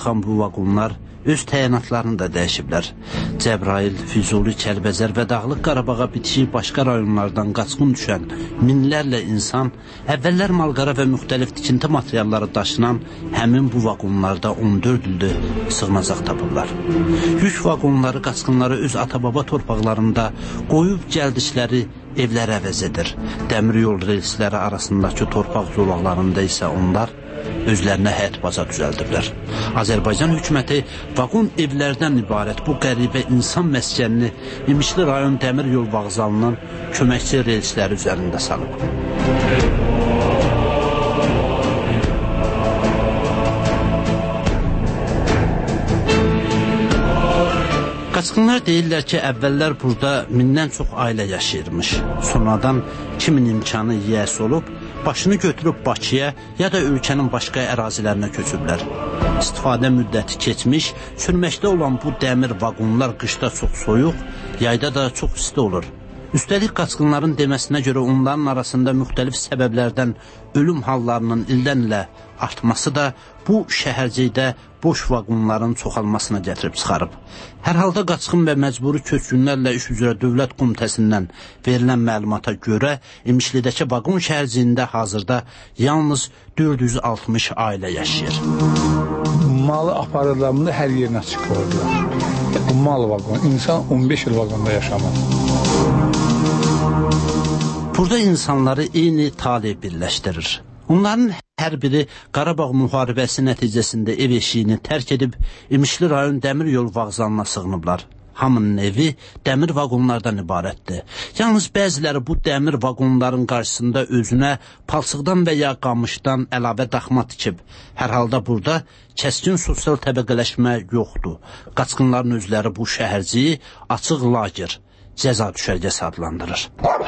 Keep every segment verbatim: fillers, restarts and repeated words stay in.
çıxan bu vaqonlar öz təyinatlarını da dəyişiblər. Cəbrayıl, Füzuli, Kəlbəzər və Dağlıq Qarabağa bitişik başqa rayonlardan qaçqın düşən minlərlə insan əvvəllər malqara və müxtəlif tikinti materialları daşınan həmin bu vaqonlarda on dörd ildir sığınacaq tapırlar. Yük vaqonları qaçqınları öz ata-baba torpaqlarında qoyub gəldikləri evləri əvəz edir. Dəmir yol relsləri arasındakı torpaq zolaqlarında isə onlar özlərinə həyat baca düzəldirlər. Azərbaycan hökuməti vaqon evlərdən ibarət bu qəribə insan məskənini İmişli rayon dəmir yol vağzalının köməkçi relsləri üzərində salıb. Qaçqınlar deyirlər ki, əvvəllər burada mindən çox ailə yaşayırmış. Sonradan kimin imkanı yiyəsi olub, başını götürüb Bakıya ya da ölkənin başqa ərazilərinə köçüblər. İstifadə müddəti keçmiş, sürməkdə olan bu dəmir vaqonlar qışda çox soyuq, yayda da çox isti olur. Üstəlik qaçqınların deməsinə görə onların arasında müxtəlif səbəblərdən ölüm hallarının ildən ilə artması da bu şəhərcikdə boş vaqonların çoxalmasına gətirib çıxarıb. Hər halda qaçqın və məcburi köçkünlərlə iş üzrə Dövlət Komitəsindən verilən məlumata görə İmişlidəki vaqon şəhərciyində hazırda yalnız dörd yüz altmış ailə yaşayır. Malı aparılarında hər yerinə çıxırdılar. Bu mal vaqon, insan on beş il vaqonda yaşamaz. Burada insanları eyni talih birləşdirir. Onların hər biri Qarabağ müharibəsi nəticəsində ev eşiyini tərk edib İmişli rayon dəmir yol vağzalına sığınıblar. Hamının evi dəmir vaqonlardan ibarətdir. Yalnız bəziləri bu dəmir vaqonların qarşısında özünə palçıqdan və ya qamışdan əlavə daxma tikib. Hər halda burada kəskin sosial təbəqələşmə yoxdur. Qaçqınların özləri bu şəhərciyi açıq lager, cəza düşərgəsi adlandırır.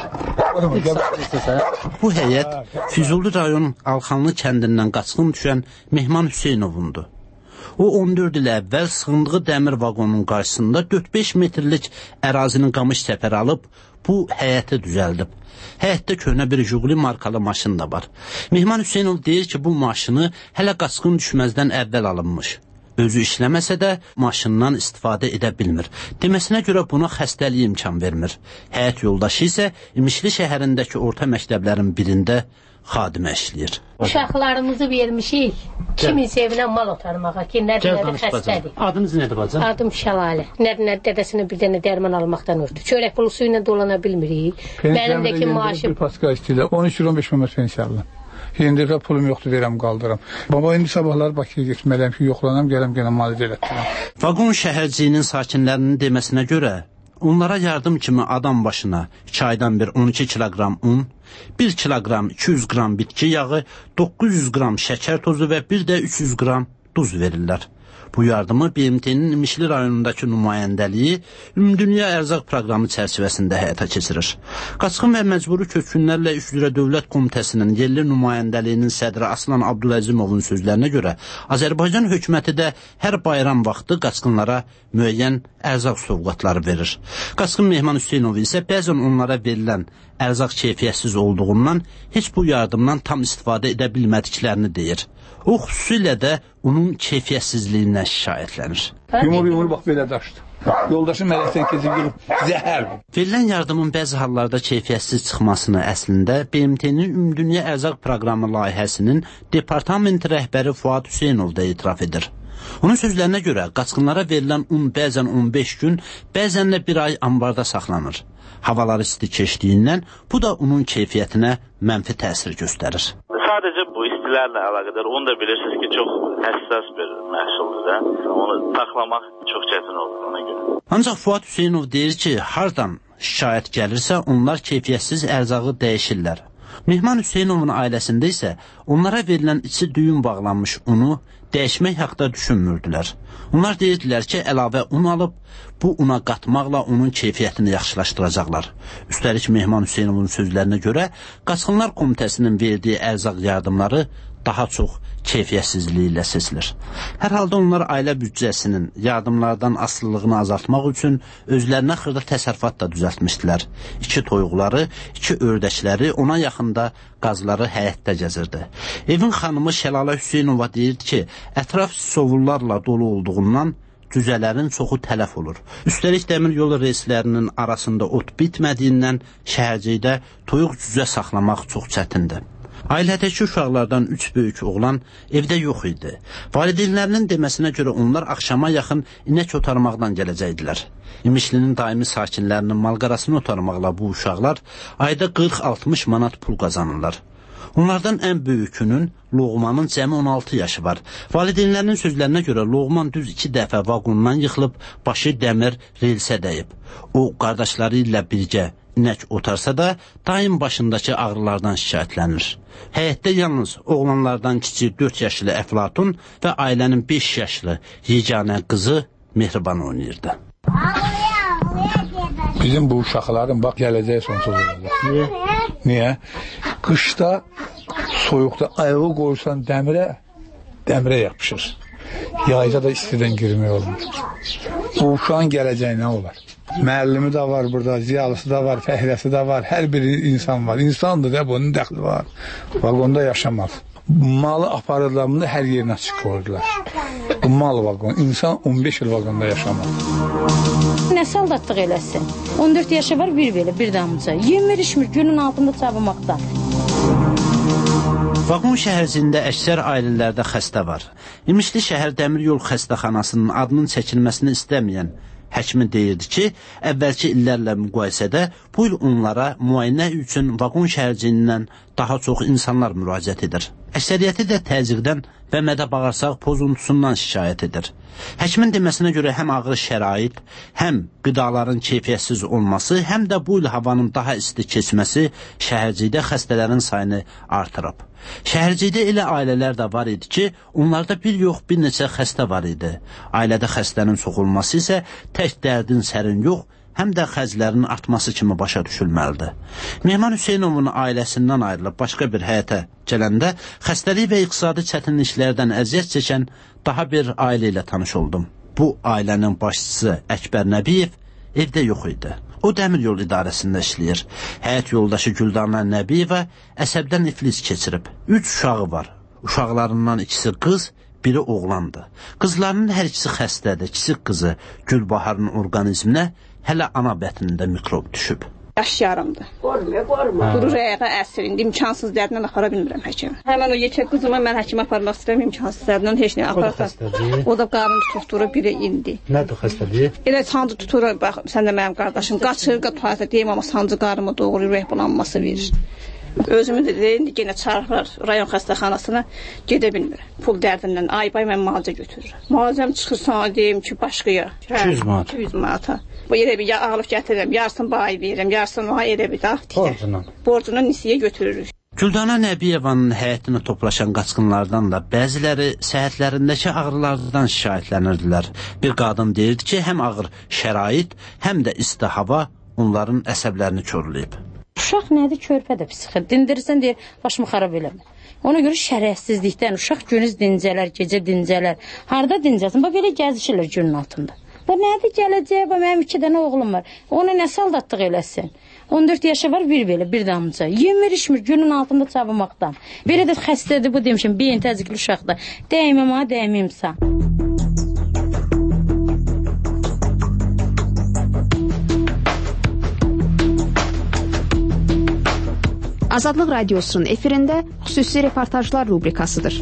Bu həyət Füzuli rayon Alxanlı kəndindən qaçqın düşən Mehman Hüseynovundur. O on dörd il əvvəl sığındığı dəmir vaqonun qarşısında dörd beş metrlik ərazinin qamış səpəri alıb bu həyəti düzəldib. Həyətdə köhnə bir Jiguli markalı maşın da var. Mehman Hüseynov deyir ki, bu maşını hələ qaçqın düşməzdən əvvəl alınmış. Özü işləməsə də maşından istifadə edə bilmir. Deməsinə görə buna xəstəliyi imkan vermir. Həyat yoldaşı isə İmişli şəhərindəki orta məktəblərin birində xadimə işləyir. Uşaqlarımızı vermişik, kiminsə evinə mal otarmağa ki, nədir-nədir xəstədir. Adınız nədir bacım? Adım Şəlalə. Nədir-nədir dədəsini bir dənə dərman almaqdan ördü. Çörək pulu suyu ilə dolana bilmirik. Mənimdəki maaşım... Bir paska istəyirlər, on üç on beş minət pensiyalı. İndi də pulum yoxdur, verəm, qaldıram. Baba, indi sabahlar Bakıya getməliyəm ki, yoxlanam, gələm, gələm, malidə elətdirəm. Vaqon şəhərciyinin sakinlərinin deməsinə görə, onlara yardım kimi adam başına iki aydan bir on iki kiloqram un, bir kiloqram iki yüz qram bitki yağı, doqquz yüz qram şəkər tozu və bir də üç yüz qram duz verirlər. Bu yardımı B M T-nin İmişli rayonundakı nümayəndəliyi Ümumdünya Ərzaq proqramı çərçivəsində həyata keçirir. Qaçqın və məcburi köçkünlərlə iş üzrə Dövlət Komitəsinin yerli nümayəndəliyinin sədri Aslan Abdüləzimovun sözlərinə görə Azərbaycan hökuməti də hər bayram vaxtı qaçqınlara müəyyən ərzaq sovqatları verir. Qaçqın Mehman Hüseynov isə bəzən onlara verilən ərzaq keyfiyyətsiz olduğundan heç bu yardımdan tam istifadə edə bilmədiklərini deyir. O xüsusilə də onun keyfiyyətsizliyindən şikayətlənir. Yumur-yumur bax belə daşdı. Yoldaşım mələkdən keçib yürüb, zəhər. Verilən yardımın bəzi hallarda keyfiyyətsiz çıxmasını əslində B M T-nin Ümumdünya Ərzaq proqramı layihəsinin departament rəhbəri Fuad Hüseynov da etiraf edir. Onun sözlərinə görə qaçqınlara verilən un bəzən on beş gün, bəzən də bir ay ambarda saxlanır. Havalar isti keçdiyindən bu da unun keyfiyyətinə mənfi təsir göstərir. Sadəcə bu istilərlə əlaqədar, onu da bilirsiniz ki, çox həssas bir məhsuldur da. Onu saxlamaq çox çətin olur ona görə. Ancaq Fuad Hüseynov deyir ki, hardan şikayət gəlirsə, onlar keyfiyyətsiz ərzağı dəyişirlər. Mehman Hüseynovun ailəsində isə onlara verilən içi düyün bağlanmış unu dəyişmək haqda düşünmürdülər. Onlar deyirdilər ki, əlavə un alıb, bu una qatmaqla onun keyfiyyətini yaxşılaşdıracaqlar. Üstəlik Mehman Hüseynovun sözlərinə görə, Qaçqınlar Komitəsinin verdiyi ərzaq yardımları daha çox keyfiyyətsizliyi ilə seçilir. Hər halda onlar ailə büdcəsinin yardımlardan asılılığını azaltmaq üçün özlərinə xırda təsərrüfat da düzəltmişdilər. İki toyuqları, iki ördəkləri, ona yaxında qazları həyətdə gəzirdi. Evin xanımı Şəlalə Hüseynova deyirdi ki, ətraf sovullarla dolu olduğundan cüzələrin çoxu tələf olur. Üstəlik dəmir yolu reyslərinin arasında ot bitmədiyindən şəhərcikdə toyuq cüzə saxlamaq çox çətindir. Ailədəki uşaqlardan üç böyük oğlan evdə yox idi. Valideynlərinin deməsinə görə onlar axşama yaxın inək otarmaqdan gələcəkdilər. İmişlinin daimi sakinlərinin malqarasını otarmaqla bu uşaqlar ayda qırx altmış manat pul qazanırlar. Onlardan ən böyükünün, Loğmanın cəmi on altı yaşı var. Valideynlərinin sözlərinə görə Loğman düz iki dəfə vaqondan yıxılıb, başı dəmir relsə dəyib. O, qardaşları ilə birgə inək otarsa da, daim başındakı ağrılardan şikayətlənir. Həyətdə yalnız oğlanlardan kiçik dörd yaşlı Əflatun və ailənin beş yaşlı yeganə qızı Mehriban oynayırdı. Bizim bu uşaqların bax gələcəyi sonsuz olacaq. Niyə? Niyə? Qışda, soyuqda ayağı qoyursan dəmirə, dəmirə yapışır. Yayda da istidən girmək olmur. Bu uşağın gələcəyi nə olar? Müəllimi də var burada, ziyalısı da var, fəhləsi də var, hər bir insan var. İnsandır da bunun dəxli var. Vaqonda yaşamaz. Malı aparırlarında hər yerinə açıq qoyurdular. Bu mal vaqon, insan on beş il vaqonda yaşamaz. Nə saldatlıq eləsin? on dörd yaşı var, bir belə, bir damıca. Yemir, içmir, günün altında çabımaqda. Vaqon şəhərciyində əksər ailələrdə xəstə var. İmişli şəhər dəmir yol xəstəxanasının adının çəkilməsini istəməyən həkimi deyirdi ki, əvvəlki illərlə müqayisədə bu il onlara müayinə üçün vaqon şəhərciyindən daha çox insanlar müraciət edir. Əksəriyyəti də təzyiqdən və mədə-bağırsaq pozuntusundan şikayət edir. Həkimin deməsinə görə həm ağır şərait, həm qidaların keyfiyyətsiz olması, həm də bu il havanın daha isti keçməsi şəhərcikdə xəstələrin sayını artırıb. Şəhərcikdə elə ailələr də var idi ki, onlarda bir yox bir neçə xəstə var idi. Ailədə xəstənin çox olması isə tək dərdin sərin yox, həm də xərclərin artması kimi başa düşülməlidir. Mehman Hüseynovun ailəsindən ayrılıb başqa bir həyətə gələndə xəstəlik və iqtisadi çətinliklərdən əziyyət çəkən daha bir ailə ilə tanış oldum. Bu ailənin başçısı Əkbər Nəbiyev evdə yox idi. O dəmir yol idarəsində işləyir. Həyat yoldaşı Güldana Nəbiyevə əsəbdən iflis keçirib. Üç uşağı var. Uşaqlarından ikisi qız, biri oğlandı. Qızlarının hər ikisi xəstədir. Kiçik qızı Gülbaharın orqanizminə hələ ana bətnində mikrob düşüb. Yaş yarımdır. Qormuyor, qormuyor. Durur ayağa əsir, indi imkansız dərdinlə apara bilmirəm həkimə. Həmən o yekə qızımı mən həkimə aparmaq istəyirəm, imkansız dərdinlə heç nə aparaq. O da xəstədir. O da qarnı tutuşdurur, biri indi. Nədir xəstədir? Elə sancı tutur, bax, sən də mənim qardaşım, qaçır, qaçır, deyim, amma sancı qarnımı doğurur, ürək bulanması verir. Özümü də indi yenə çağırırlar rayon xəstəxanasına, gedə bilmirəm. Pul dərdindən ay-bay mən müalicə götürürəm. Müalicəm çıxır sana deyim ki, başqaya. iki yüz manat. iki yüz manata. Bu yerə bir alıb gətirirəm, yarısını bay verirəm, yarısını ay elə bir daha. Borcuna. Borcuna nisiyə götürürük. Güldana Nəbiyevanın həyətini toplaşan qaçqınlardan da bəziləri səhətlərindəki ağrılardan şikayətlənirdilər. Bir qadın deyirdi ki, həm ağır şərait, həm də isti hava onların əsəblərini körləyib. Uşaq nədir? Körpə də psixir. Dindirirsən deyir, başımı xarab eləmə. Ona görə şərəfsizlikdən uşaq günüz dincələr, gecə dincələr. Harda dincəlsin? Bax, belə gəzişirlər günün altında. Bu nədir gələcək? Bax, mənim iki dənə oğlum var. Ona nə saldatlıq eləsin? on dörd yaşı var, bir belə, bir damıca. Yemir, içmir, günün altında çabımaqdan. Belə də xəstədir, bu demişim, beyin təzyiqli uşaqda. Dəyməm ha, dəymimsə. Azadlıq Radiosunun efirində xüsusi reportajlar rubrikasıdır.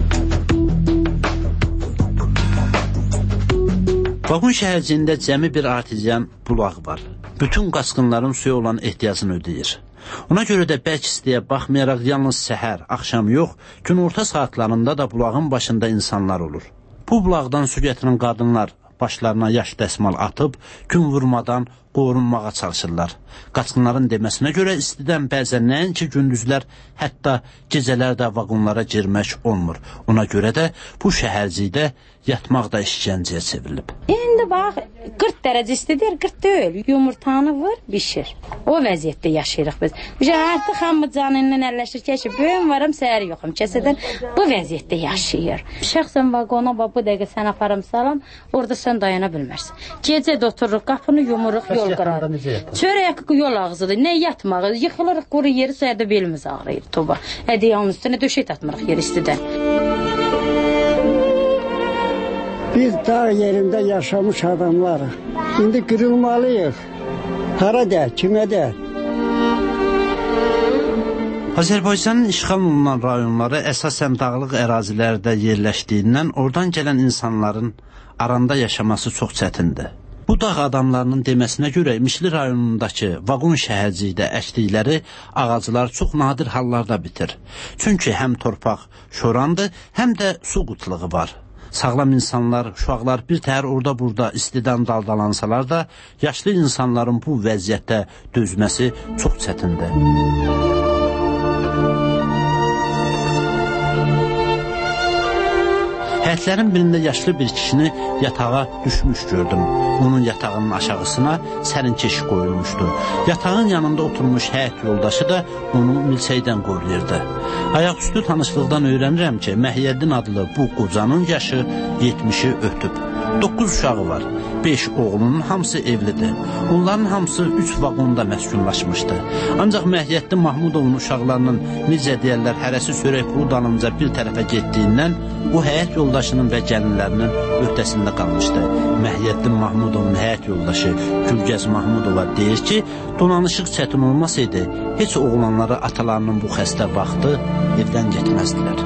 Vaqon şəhərciyində cəmi bir artizyan bulaq var. Bütün qaçqınların suya olan ehtiyacını ödəyir. Ona görə də bəlk istiyə baxmayaraq yalnız səhər, axşam yox, günorta saatlarında da bulağın başında insanlar olur. Bu bulaqdan su gətirən qadınlar başlarına yaş dəsmal atıb, gün vurmadan qorunmağa çalışırlar. Qaçqınların deməsinə görə istidən bəzən nəinki gündüzlər, hətta gecələr də vaqonlara girmək olmur. Ona görə də bu şəhərcikdə yatmaq da işgəncəyə çevrilib. İndi bax, qırx dərəcə istidir, qırx deyil. Yumurtanı vur, bişir. O vəziyyətdə yaşayırıq biz. Artıq hamı canından əlləşir ki, böyüm varam, səhər yoxum. Kəsədən bu vəziyyətdə yaşayır. Şəxsən vaqona bax, bu dəqiqə sən aparım salam, orada sən dayana bilmərsən. Gecə də otururuq, qapını yumuruq, yol qırarıq. Çörək yol ağzıdır, nə yatmağı, yıxılırıq quru yeri, səhərdə belimiz ağrıyır, toba. Hədiyanın üstünə döşək atmırıq yer istidən. Biz dağ yerində yaşamış adamlarıq. İndi qırılmalıyıq. Hara də, kimə də. Azərbaycanın işğal olunan rayonları əsasən dağlıq ərazilərdə yerləşdiyindən oradan gələn insanların aranda yaşaması çox çətindir. Bu dağ adamlarının deməsinə görə İmişli rayonundakı vaqon şəhərcikdə əkdikləri ağaclar çox nadir hallarda bitir. Çünki həm torpaq şorandır, həm də su qutluğu var. Sağlam insanlar, uşaqlar bir təhər orada-burada istidən daldalansalar da, yaşlı insanların bu vəziyyətdə dözməsi çox çətindir. Həyətlərin birində yaşlı bir kişini yatağa düşmüş gördüm. Onun yatağının aşağısına sərinkeş qoyulmuşdu. Yatağın yanında oturmuş həyət yoldaşı da onu milçəkdən qoruyurdu. Ayaqüstü tanışlıqdan öyrənirəm ki, Məhiyyəddin adlı bu qocanın yaşı yetmişi ötüb. Doqquz uşağı var. Beş oğlunun hamısı evlidir. Onların hamısı üç vaqonda məskunlaşmışdı. Ancaq Məhiyyəddin Mahmudovun uşaqlarının necə deyərlər, hərəsi sörək pulu dalınca bir tərəfə getdiyindən bu həyət yoldaşının və gəlinlərinin öhdəsində qalmışdı. Məhiyyəddin Mahmudovun həyət yoldaşı Gülgəz Mahmudova deyir ki, donanışıq çətin olmasaydı, heç oğlanları atalarının bu xəstə vaxtı evdən getməzdilər.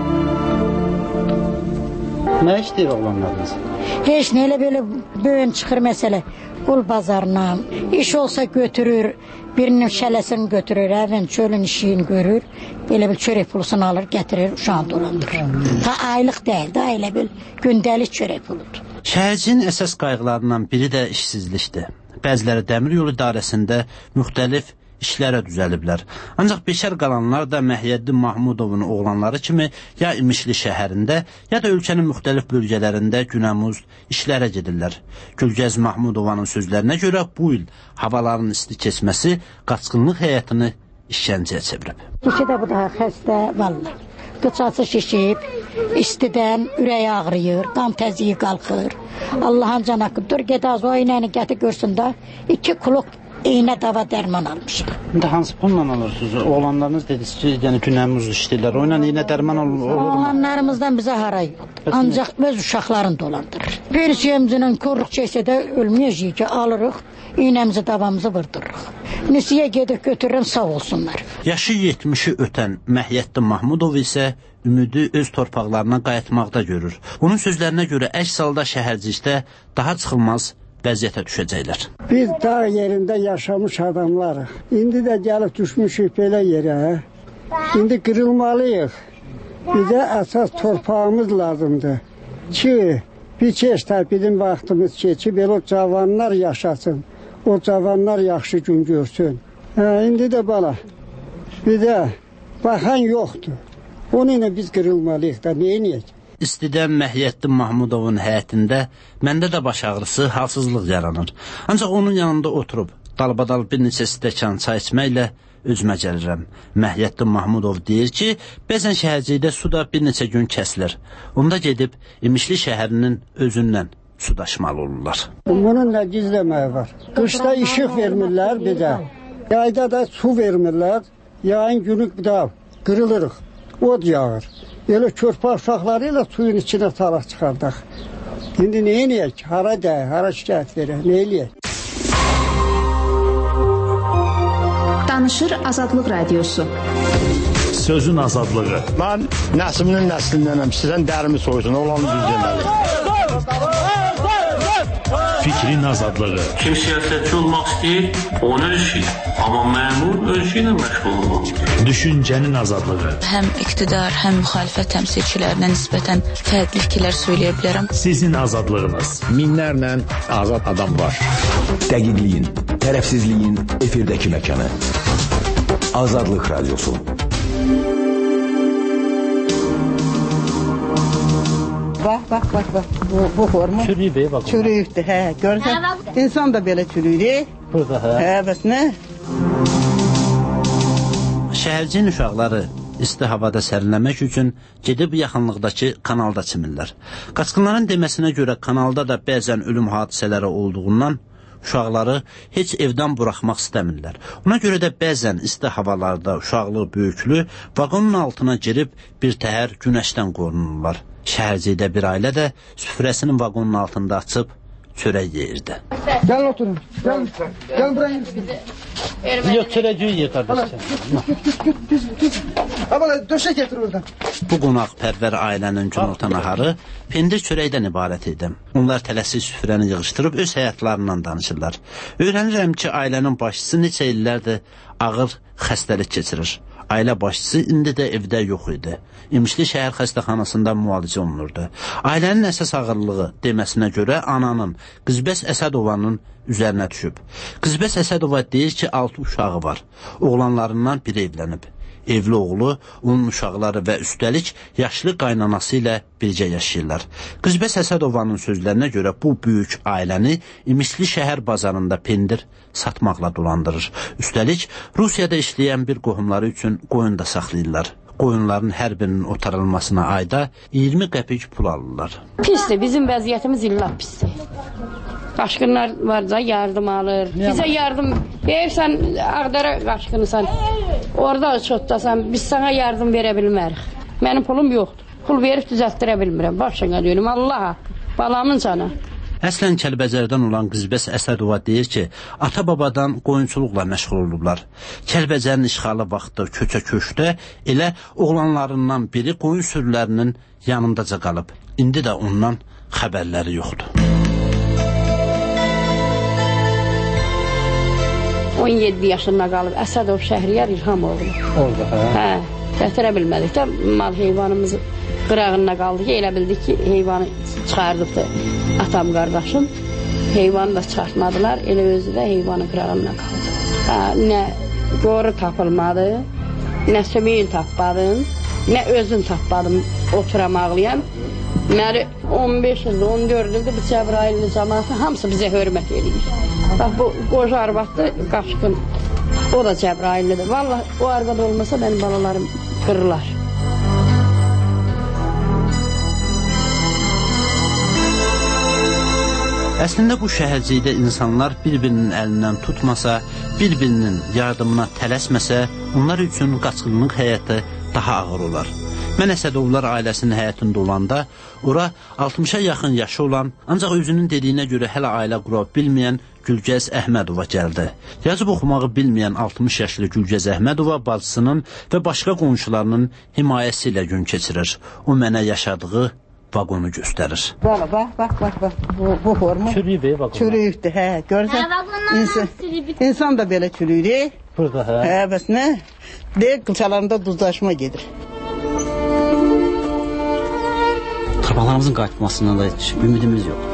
Nə işləyir oğlanlarınız? Heç nə elə belə böyün çıxır məsələ. Qul bazarına, iş olsa götürür, birinin şələsini götürür, əvən çölün işini görür, elə bil çörək pulusunu alır, gətirir, uşağını dolandırır. Ta aylıq deyil, da elə bil gündəlik çörək puludur. Şəhərciyin əsas qayğılarından biri də işsizlikdir. Bəziləri dəmir yolu idarəsində müxtəlif işlərə düzəliblər. Ancaq beşər qalanlar da Məhiyyəddin Mahmudovun oğlanları kimi ya İmişli şəhərində, ya da ölkənin müxtəlif bölgələrində günəmuz işlərə gedirlər. Gülgəz Mahmudovanın sözlərinə görə bu il havaların isti keçməsi qaçqınlıq həyatını işgəncəyə çevirib. İki də bu da xəstə, valla. Qıçası şişib, istidən ürəyi ağrıyır, qan təziyi qalxır. Allahın can haqqı, dur ged az o iynəni gətir görsün da, iki kuluk iynə dava dərman almışıq. İndi hansı pulla alırsınız? Oğlanlarınız dediniz ki, yəni günəmuz işləyirlər. O ilə iynə dərman olur mu? Oğlanlarımızdan bizə hara yoxdur. Ancaq öz uşaqlarını dolandırır. Bir şeyimizin korluq çəksə də ölməyəcəyik ki, alırıq, iynəmizi davamızı vırdırırıq. Nisiyə gedib götürürəm, sağ olsunlar. Yaşı yetmişi ötən Məhiyyəddin Mahmudov isə ümidi öz torpaqlarına qayıtmaqda görür. Onun sözlərinə görə əks halda şəhərcikdə daha çıxılmaz vəziyyətə düşəcəklər. Biz dağ yerində yaşamış adamlarıq. İndi də gəlib düşmüşük belə yerə. İndi qırılmalıyıq. Bizə əsas torpağımız lazımdır ki, bir keçdə bizim vaxtımız keçib, elə o cavanlar yaşasın. O cavanlar yaxşı gün görsün. Hə, indi də bala, bizə baxan yoxdur. Onunla biz qırılmalıyıq da, neyiniyək? İstidən Məhiyyəddin Mahmudovun həyətində məndə də baş ağrısı, halsızlıq yaranır. Ancaq onun yanında oturub, dalbadal bir neçə stəkan çay içməklə özümə gəlirəm. Məhiyyəddin Mahmudov deyir ki, bəzən şəhərcikdə su da bir neçə gün kəsilir. Onda gedib İmişli şəhərinin özündən su daşımalı olurlar. Bunun nə gizləməyi var? Qışda işıq vermirlər bizə. Yayda da su vermirlər. Yayın günü da qırılırıq. Od yağır. Elə körpə uşaqları ilə suyun içinə salaq çıxardaq. İndi nə eləyək? Hara dəy, hara şikayət verək, nə eləyək? Danışır Azadlıq Radiosu. Sözün azadlığı. Mən nəsiminin nəslindənəm, sizdən dərimi soysun, olanı düz deməli. Fikrin azadlığı. Kim siyasətçi olmaq istəyir, onun öz işi. Amma məmur öz işi ilə məşğul olmaq. Düşüncənin azadlığı. Həm iqtidar, həm müxalifət təmsilçilərinə nisbətən fərqli fikirlər söyləyə bilərəm. Sizin azadlığınız. Minlərlə azad adam var. Dəqiqliyin, Tərəfsizliyin efirdəki məkanı. Azadlıq Radyosu. Bax, bax, bax, bax. Bu, bu forma. Çürüyüb, bax. Çürüyübdür, hə. Görürsən, insan da belə çürüyür. Burada, hə. Hə, bəs nə? Şəhərciyin uşaqları isti havada sərinləmək üçün gedib yaxınlıqdakı kanalda çimirlər. Qaçqınların deməsinə görə kanalda da bəzən ölüm hadisələri olduğundan uşaqları heç evdən buraxmaq istəmirlər. Ona görə də bəzən isti havalarda uşaqlı, böyüklü vaqonun altına girib bir təhər günəşdən qorunurlar. Şəhərcidə bir ailə də süfrəsinin vaqonun altında açıb çörək yeyirdi. Gəlin oturun. Gəlin, gəlin buraya. Yox, çörək yeyir qardaşlar. Abala döşək gətir oradan. Bu qonaqpərvər ailənin günorta naharı pendir çörəkdən ibarət idi. Onlar tələsik süfrəni yığışdırıb öz həyatlarından danışırlar. Öyrənirəm ki, ailənin başçısı neçə illərdir ağır xəstəlik keçirir. Ailə başçısı indi də evdə yox idi. İmişli şəhər xəstəxanasında müalicə olunurdu. Ailənin əsas ağırlığı deməsinə görə ananın, Qızbəs Əsədovanın üzərinə düşüb. Qızbəs Əsədova deyir ki, altı uşağı var. Oğlanlarından biri evlənib. Evli oğlu, onun uşaqları və üstəlik yaşlı qaynanası ilə bircə yaşayırlar. Qızbəs Əsədovanın sözlərinə görə bu böyük ailəni İmişli şəhər bazarında pendir satmaqla dolandırır. Üstəlik, Rusiyada işləyən bir qohumları üçün qoyun da saxlayırlar. Qoyunların hər birinin otarılmasına ayda iyirmi qəpik pul alırlar. Pisdir, bizim vəziyyətimiz illah pisdir. Qaçqınlar varca yardım alır. Bizə yardım, ev sən Ağdara qaçqınısan, orada çotdasan, biz sana yardım verə bilmərik. Mənim pulum yoxdur. Pul verib düzəltdirə bilmirəm. Başına deyim, Allaha, balamın canı. Əslən Kəlbəcərdən olan Qızbəs Əsədova deyir ki, ata-babadan qoyunçuluqla məşğul olublar. Kəlbəcərin işğalı vaxtı köçə-köşdə elə oğlanlarından biri qoyun sürülərinin yanındaca qalıb. İndi də ondan xəbərləri yoxdur. on yeddi yaşında qalıb Əsədov Şəhriyar İlhamoğlu. Orada, hə? Hə, gətirə bilmədik də mal heyvanımız qırağında qaldı ki, elə bildik ki, heyvanı çıxardıbdı atam qardaşım. Heyvanı da çıxartmadılar, elə özü də heyvanı qırağında qaldı. Hə, nə qoru tapılmadı, nə sümüyün tapmadım, nə özün tapmadım oturam ağlayan. Məni on beş ildir, on dörd ildir bu Cəbrayilli cəmaatı hamısı bizə hörmət edir. Bax, bu qoca arvaddır, qaçqın, o da Cəbrayillidir. Vallahi o arvad olmasa mənim balalarım qırırlar. Əslində bu şəhərcikdə insanlar bir-birinin əlindən tutmasa, bir-birinin yardımına tələsməsə, onlar üçün qaçqınlıq həyatı daha ağır olar. Mən Əsədovlar ailəsinin həyatında olanda, ora altmışa yaxın yaşı olan, ancaq özünün dediyinə görə hələ ailə qura bilməyən Gülgəz Əhmədova gəldi. Yazıb oxumağı bilməyən altmış yaşlı Gülgəz Əhmədova bacısının və başqa qonşularının himayəsi ilə gün keçirir. O mənə yaşadığı vaqonu göstərir. Bax, bax, bax, bax, bax. Bu, bu forma. Çürüyüb, vaqon. Çürüyübdür, hə. Görürsən, insan, insan da belə çürüyür. Burada, hə. Hə, bəs nə? Deyək, qılçalarında duzlaşma gedir. Torbalarımızın qayıtmasından da heç ümidimiz yox.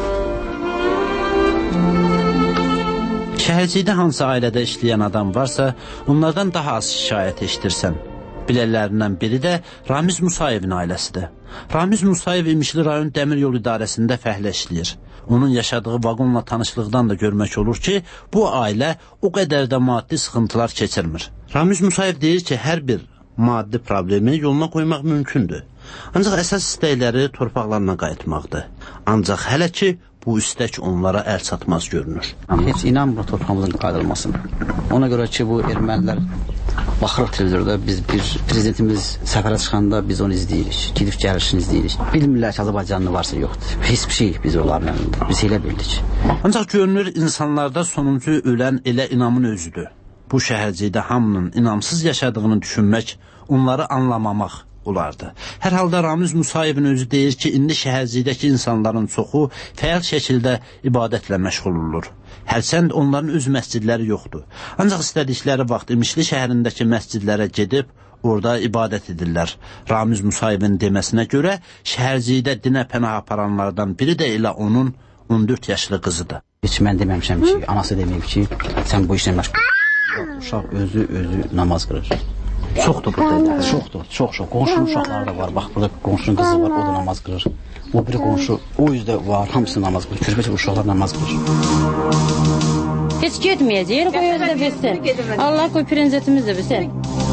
Şəhərcikdə hansı ailədə işləyən adam varsa, onlardan daha az şikayət eşidirsən. Bilələrindən biri də Ramiz Musayevin ailəsidir. Ramiz Musayev İmişli rayon dəmir yol idarəsində fəhlə işləyir. Onun yaşadığı vaqonla tanışlıqdan da görmək olur ki, bu ailə o qədər də maddi sıxıntılar keçirmir. Ramiz Musayev deyir ki, hər bir maddi problemi yoluna qoymaq mümkündür. Ancaq əsas istəkləri torpaqlarına qayıtmaqdır. Ancaq hələ ki, bu istək onlara əl çatmaz görünür. Heç inanmır torpağımızın qayıdılmasın. Ona görə ki, bu ermənilər baxırıq televizorda, biz bir prezidentimiz səfərə çıxanda biz onu izləyirik, gidib gəlişini izləyirik. Bilmirlər ki, Azərbaycanlı varsa yoxdur. Heç bir şey biz onların əlində, biz elə bildik. Ancaq görünür, insanlarda sonuncu ölən elə inamın özüdür. Bu şəhərcikdə hamının inamsız yaşadığını düşünmək, onları anlamamaq olardı. Hər halda Ramiz Musayevin özü deyir ki, indi şəhərcikdəki insanların çoxu fəal şəkildə ibadətlə məşğul olur. Hərçənd onların öz məscidləri yoxdur. Ancaq istədikləri vaxt İmişli şəhərindəki məscidlərə gedib, orada ibadət edirlər. Ramiz Musayevin deməsinə görə, şəhərcikdə dinə pənah aparanlardan biri də elə onun on dörd yaşlı qızıdır. Heç mən deməmişəm ki, anası deməyib ki, sən bu işlə məşğul. Uşaq özü, özü namaz qırır. Çoxdur burada. Çoxdur, çox çox. Qonşunun uşaqları da var. Bax, burada qonşunun qızı var, o da namaz qırır. O biri qonşu, o yüzdə var, hamısı namaz qırır. Körpəcə uşaqlar namaz qırır. Heç getməyəcək, qoy özü də bilsin. Allah qoy prinsesimiz də bilsin.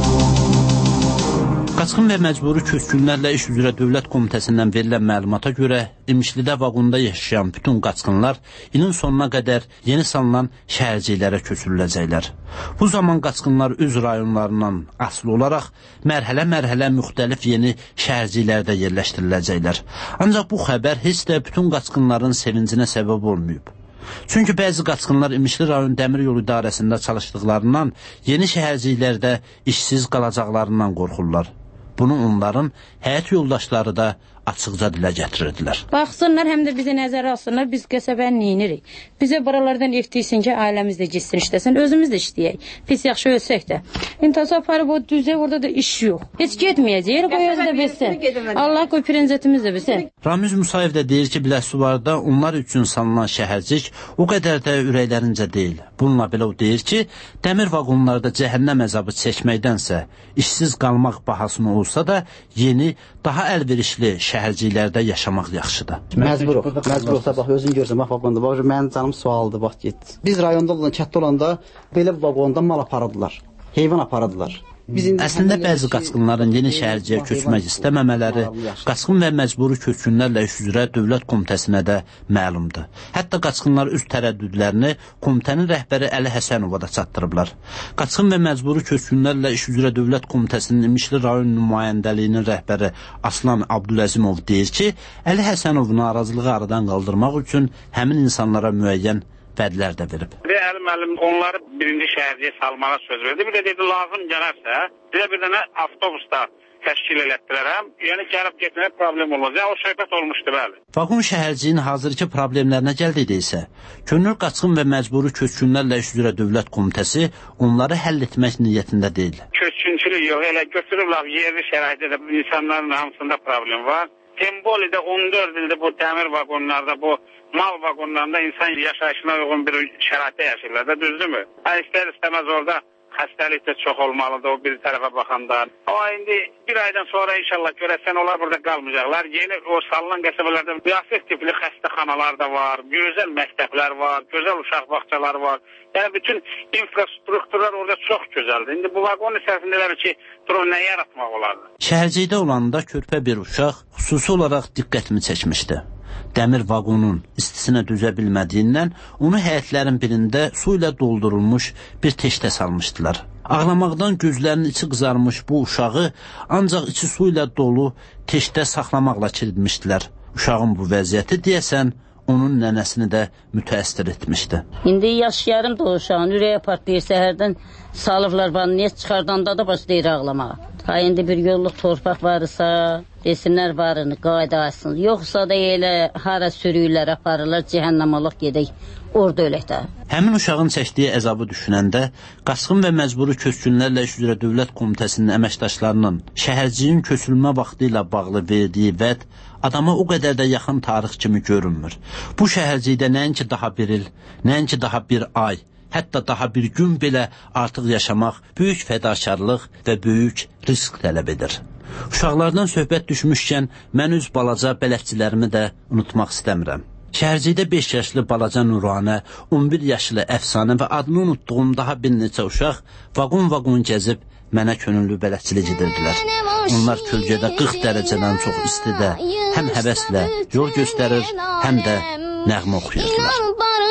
Qaçqın və məcburi köçkünlərlə iş üzrə Dövlət Komitəsindən verilən məlumata görə İmişlidə vaqonda yaşayan bütün qaçqınlar ilin sonuna qədər yeni salınan şəhərciklərə köçürüləcəklər. Bu zaman qaçqınlar öz rayonlarından asılı olaraq mərhələ-mərhələ müxtəlif yeni şəhərciklərdə yerləşdiriləcəklər. Ancaq bu xəbər heç də bütün qaçqınların sevincinə səbəb olmayıb. Çünki bəzi qaçqınlar İmişli rayon dəmir yolu idarəsində çalışdıqlarından yeni şəhərciklərdə işsiz qalacaqlarından qorxurlar. Bunu onların həyat yoldaşları da açıqca dilə gətirirdilər. Baxsınlar, həm də bizi nəzərə alsınlar, biz qəsəbəni neyinirik. Bizə buralardan eftiysin ki, ailəmiz də gitsin işləsin, özümüz də işləyək. Pis yaxşı ölsək də. İntihasa aparıb o düzə, orada da iş yox. Heç getməyəcək, qoy özü də bilsin. Allah qoy prinsesimiz də bilsin. Ramiz Musayev də deyir ki, Biləsuvarda onlar üçün salınan şəhərcik o qədər də ürəklərincə deyil. Bununla belə o deyir ki, dəmir vaqonlarda cəhənnəm əzabı çəkməkdənsə, işsiz qalmaq bahasına olsa da yeni, daha əlverişli şəhərciklərdə yaşamaq yaxşıdır. Məcburuq, məcburuqda bax, özün görsən, bax, vaqonda, bax, mənim canım sualdır, bax, get. Biz rayonda olan, kətdə olanda belə vaqonda mal aparırdılar, heyvan aparırdılar. Əslində bəzi qaçqınların yeni şəhərciyə köçmək istəməmələri qaçqın və məcburi köçkünlərlə iş üzrə Dövlət Komitəsinə də məlumdur. Hətta qaçqınlar öz tərəddüdlərini komitənin rəhbəri Əli Həsənova da çatdırıblar. Qaçqın və məcburi köçkünlərlə iş üzrə Dövlət Komitəsinin İmişli rayon nümayəndəliyinin rəhbəri Aslan Abdüləzimov deyir ki, Əli Həsənov narazılığı aradan qaldırmaq üçün həmin insanlara müəyyən vədlər də verib. Əli müəllim onları birinci şəhərciyə salmağa söz verdi. Bir də dedi, lazım gələrsə, bizə bir dənə avtobusda təşkil elətdirərəm. Yəni, gəlib getməyə problem olmaz. Yəni, o söhbət olmuşdu, bəli. Vaqon şəhərciyin hazırki problemlərinə gəldikdə isə, könül qaçqın və məcburi köçkünlərlə iş üzrə Dövlət Komitəsi onları həll etmək niyyətində deyil. Köçkünçülük yox, elə götürürlər yerli şəraitdə də insanların hamısında problem var. Tembolidə on dörd ildir bu dəmir vaqonlarda, bu mal vaqonlarında insan yaşayışına uyğun bir şəraitdə yaşayırlar da, düzdürmü? Yəni, istər istəməz orada xəstəlik də çox olmalıdır o bir tərəfə baxanda. Amma indi bir aydan sonra inşallah görəsən onlar burada qalmayacaqlar. Yeni o salınan qəsəbələrdə müasir tipli xəstəxanalar da var, gözəl məktəblər var, gözəl uşaq bağçaları var. Yəni bütün infrastrukturlar orada çox gözəldir. İndi bu vaqon içərisindələr ki, durum nə yaratmaq olardı? Şəhərcikdə olanda körpə bir uşaq xüsusi olaraq diqqətimi çəkmişdi. Dəmir vaqonun istisinə düzə bilmədiyindən onu həyətlərin birində su ilə doldurulmuş bir teşdə salmışdılar. Ağlamaqdan gözlərinin içi qızarmış bu uşağı ancaq içi su ilə dolu teşdə saxlamaqla kilitmişdilər. Uşağın bu vəziyyəti deyəsən onun nənəsini də mütəəssir etmişdi. İndi yaşayarım da o uşağın ürəyə partlayır, səhərdən salıblar vanniyə çıxardanda da başlayır ağlamağa. Ha, indi bir yolluq torpaq varsa, desinlər varını, qayda açsın. Yoxsa da elə hara sürüylər aparırlar, cəhənnəmalıq gedək, orada ölək də. Həmin uşağın çəkdiyi əzabı düşünəndə, qaçqın və məcburi köçkünlərlə iş üzrə Dövlət Komitəsinin əməkdaşlarının şəhərciyin köçülmə vaxtı ilə bağlı verdiyi vəd adama o qədər də yaxın tarix kimi görünmür. Bu şəhərcikdə nəinki daha bir il, nəinki daha bir ay, hətta daha bir gün belə artıq yaşamaq böyük fədakarlıq və böyük risk tələb edir. Uşaqlardan söhbət düşmüşkən mən öz balaca bələdçilərimi də unutmaq istəmirəm. Şəhərcikdə beş yaşlı balaca Nuranə, on bir yaşlı Əfsanə və adını unutduğum daha bir neçə uşaq vaqon-vaqon gəzib mənə könüllü bələdçilik edirdilər. Onlar kölgədə qırx dərəcədən çox istidə həm həvəslə yol göstərir, həm də nəğmə oxuyurdular.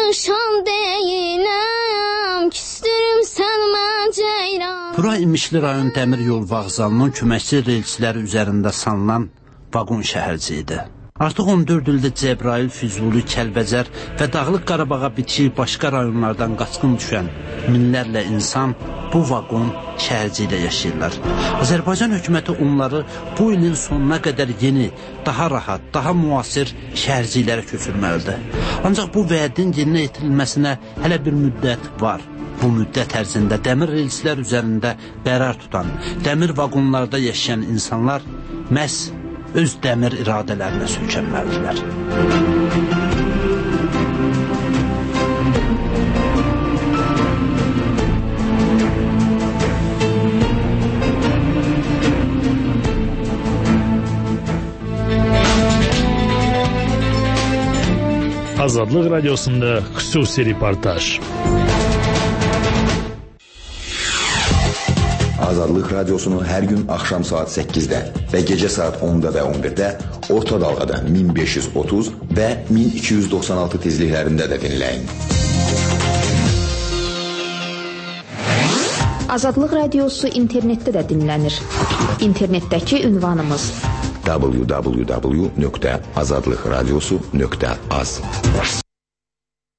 Bura İmişli rayon dəmir yol vağzalının köməkçi reysləri üzərində salınan vaqon şəhərciyidir. Artıq on dörd ildir Cəbrayıl, Füzuli, Kəlbəcər və Dağlıq Qarabağa bitişik başqa rayonlardan qaçqın düşən minlərlə insan bu vaqon şəhərcikdə yaşayırlar. Azərbaycan hökuməti onları bu ilin sonuna qədər yeni, daha rahat, daha müasir şəhərciklərə köçürməlidir. Ancaq bu vədin yerinə yetirilməsinə hələ bir müddət var. Bu müddət ərzində dəmir reyslər üzərində qərar tutan, dəmir vaqonlarda yaşayan insanlar məhz öz dəmir iradələrinə sökənməlidirlər. Azadlıq Radiosunda xüsusi reportaj. Azadlıq Radiosunu hər gün axşam saat səkkizdə və gecə saat onda və on birdə orta dalğada min beş yüz otuz və min iki yüz doxsan altı tezliklərində də dinləyin. Azadlıq Radiosu internetdə də dinlənir. İnternetdəki ünvanımız w w w nöqtə azadlıqradiosu nöqtə az.